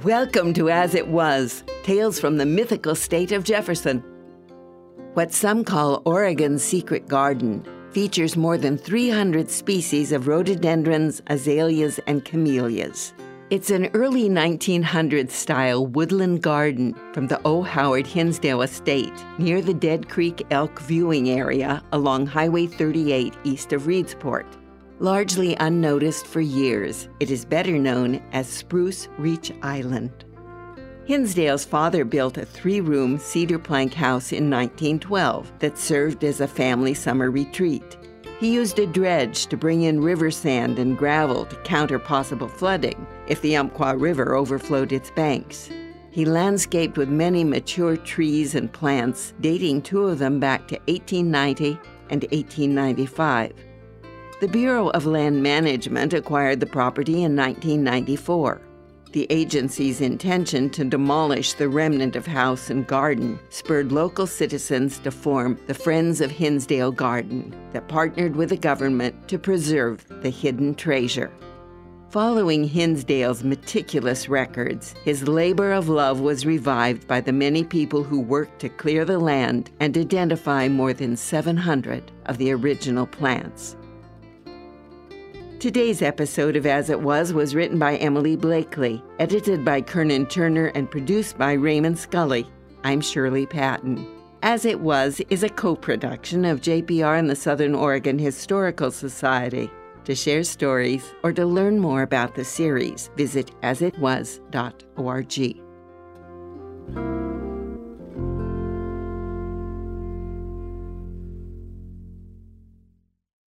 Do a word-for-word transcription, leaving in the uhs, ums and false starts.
Welcome to As It Was, Tales from the Mythical State of Jefferson. What some call Oregon's Secret Garden features more than three hundred species of rhododendrons, azaleas, and camellias. It's an early nineteen hundreds style woodland garden from the O. Howard Hinsdale Estate near the Dead Creek Elk viewing area along Highway thirty-eight east of Reedsport. Largely unnoticed for years, it is better known as Spruce Reach Island. Hinsdale's father built a three-room cedar plank house in nineteen twelve that served as a family summer retreat. He used a dredge to bring in river sand and gravel to counter possible flooding if the Umpqua River overflowed its banks. He landscaped with many mature trees and plants, dating two of them back to eighteen ninety and eighteen ninety-five. The Bureau of Land Management acquired the property in nineteen ninety-four. The agency's intention to demolish the remnant of house and garden spurred local citizens to form the Friends of Hinsdale Garden that partnered with the government to preserve the hidden treasure. Following Hinsdale's meticulous records, his labor of love was revived by the many people who worked to clear the land and identify more than seven hundred of the original plants. Today's episode of As It Was was written by Emily Blakely, edited by Kernan Turner, and produced by Raymond Scully. I'm Shirley Patton. As It Was is a co-production of J P R and the Southern Oregon Historical Society. To share stories or to learn more about the series, visit as it was dot org.